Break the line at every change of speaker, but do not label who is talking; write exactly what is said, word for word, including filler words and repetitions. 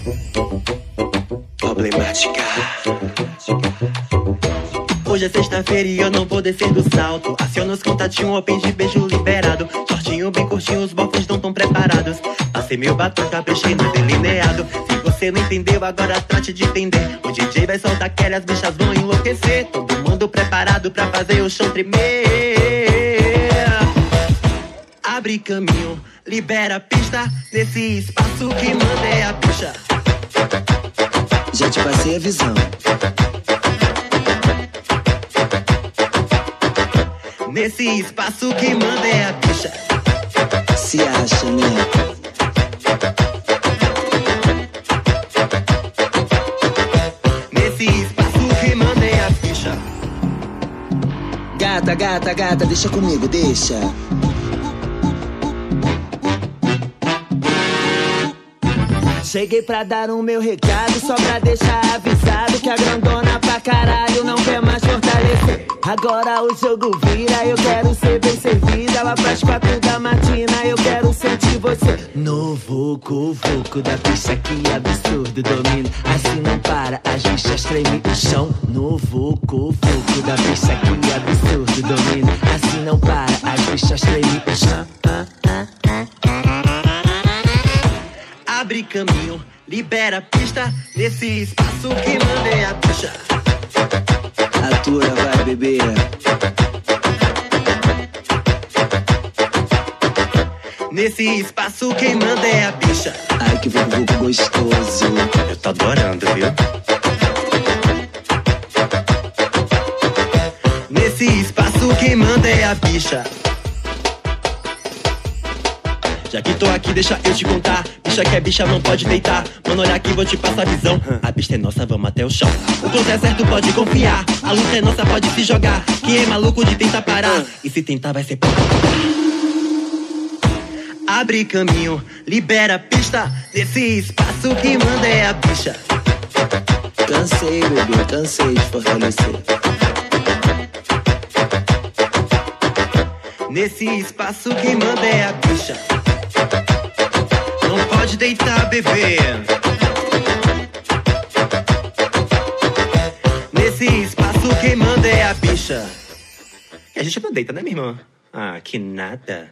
Problemática.
Hoje é sexta-feira e eu não vou descer do salto. Aciona os contatinhos, open de beijo liberado. Shortinho bem curtinho, os bofs não tão preparados. Passei meu batom, caprichei no delineado. Se você não entendeu, agora trate de entender. O D J vai soltar aquela, as bichas vão enlouquecer. Todo mundo preparado pra fazer o chão tremer. Abre caminho, libera a pista. Nesse espaço que manda é a bicha.
Já te passei a visão.
Nesse espaço que manda é a bicha.
Se acha, né?
Nesse espaço que manda é a bicha.
Gata, gata, gata, deixa comigo, deixa.
Cheguei pra dar o meu recado, só pra deixar avisado que a grandona pra caralho não quer mais fortalecer. Agora o jogo vira, eu quero ser bem servida. Lá pras quatro da matina eu quero sentir você. Novo vucu da bicha, que absurdo domínio. Assim não para, as bichas tremem o chão. Novo vucu da bicha, que absurdo domínio. Assim não para, as bichas tremem o chão.
Abre caminho, libera a pista. Nesse espaço que manda é a bicha.
Atura, vai, bebê.
Nesse espaço quem manda é a bicha.
Ai, que vucu gostoso.
Eu tô adorando, viu? Nesse espaço quem manda é a bicha. Já que tô aqui, deixa eu te contar. Bicha que é bicha, não pode deitar. Mano, olha aqui, vou te passar a visão. A pista é nossa, vamos até o chão. O ponto é certo, pode confiar. A luta é nossa, pode se jogar. Quem é maluco de tentar parar? E se tentar, vai ser pô. Abre caminho, libera a pista. Nesse espaço que manda é a bicha.
Cansei, bebê, cansei de fortalecer.
Nesse espaço quem manda é a bicha. Não pode deitar, bebê. Nesse espaço quem manda é a bicha. E a gente não deita, né, minha irmã? Ah, que nada.